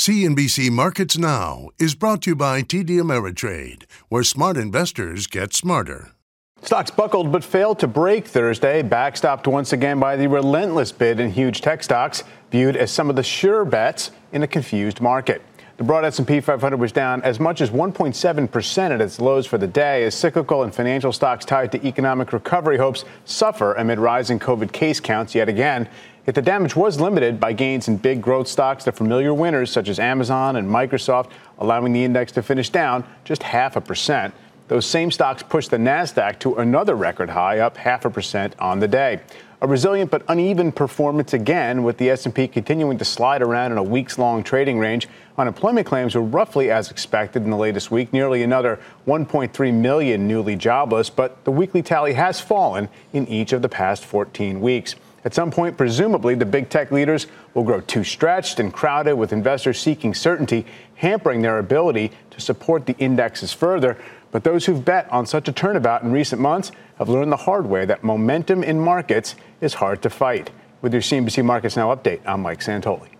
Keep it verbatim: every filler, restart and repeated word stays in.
C N B C Markets Now is brought to you by T D Ameritrade, where smart investors get smarter. Stocks buckled but failed to break Thursday, backstopped once again by the relentless bid in huge tech stocks, viewed as some of the sure bets in a confused market. The broad S and P five hundred was down as much as one point seven percent at its lows for the day as cyclical and financial stocks tied to economic recovery hopes suffer amid rising COVID case counts yet again. Yet the damage was limited by gains in big growth stocks, the familiar winners such as Amazon and Microsoft, allowing the index to finish down just half a percent. Those same stocks pushed the NASDAQ to another record high, up half a percent on the day. A resilient but uneven performance again, with the S and P continuing to slide around in a weeks-long trading range. Unemployment claims were roughly as expected in the latest week, nearly another one point three million newly jobless, but the weekly tally has fallen in each of the past fourteen weeks. At some point, presumably, the big tech leaders will grow too stretched and crowded, with investors seeking certainty, hampering their ability to support the indexes further. But those who've bet on such a turnabout in recent months have learned the hard way that momentum in markets is hard to fight. With your C N B C Markets Now update, I'm Mike Santoli.